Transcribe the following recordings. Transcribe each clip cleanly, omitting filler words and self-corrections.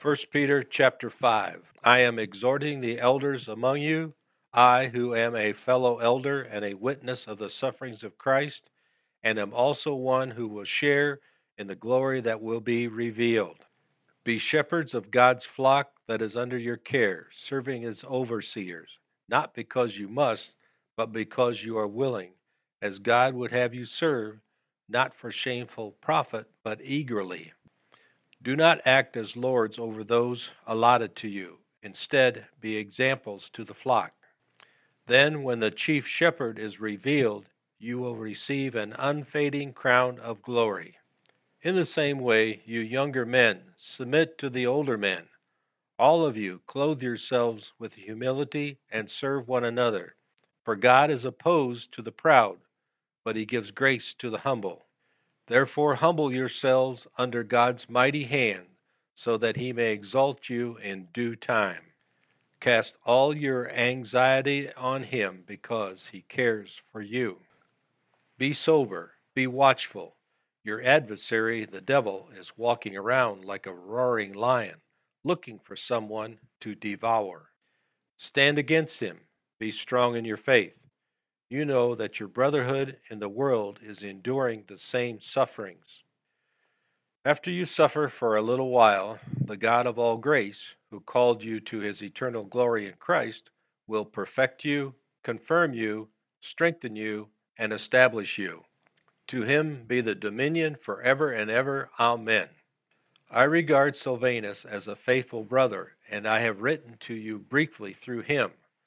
First Peter chapter 5. I am exhorting the elders among you, I who am a fellow elder and a witness of the sufferings of Christ, and am also one who will share in the glory that will be revealed. Be shepherds of God's flock that is under your care, serving as overseers, not because you must, but because you are willing, as God would have you serve, not for shameful profit, but eagerly. Do not act as lords over those allotted to you. Instead, be examples to the flock. Then, when the chief shepherd is revealed, you will receive an unfading crown of glory. In the same way, you younger men, submit to the older men. All of you, clothe yourselves with humility and serve one another. For God is opposed to the proud, but he gives grace to the humble. Therefore, humble yourselves under God's mighty hand, so that he may exalt you in due time. Cast all your anxiety on him because he cares for you. Be sober, be watchful. Your adversary, the devil, is walking around like a roaring lion, looking for someone to devour. Stand against him, be strong in your faith. You know that your brotherhood in the world is enduring the same sufferings. After you suffer for a little while, the God of all grace, who called you to his eternal glory in Christ, will perfect you, confirm you, strengthen you, and establish you. To him be the dominion forever and ever. Amen. I regard Silvanus as a faithful brother, and I have written to you briefly through him.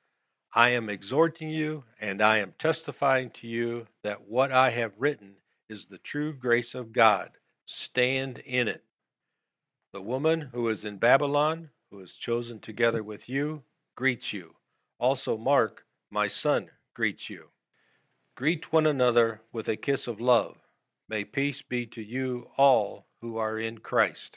I am exhorting you, and I am testifying to you that what I have written is the true grace of God. Stand in it. The woman who is in Babylon, who is chosen together with you, greets you. Also Mark, my son, greets you. Greet one another with a kiss of love. May peace be to you all who are in Christ.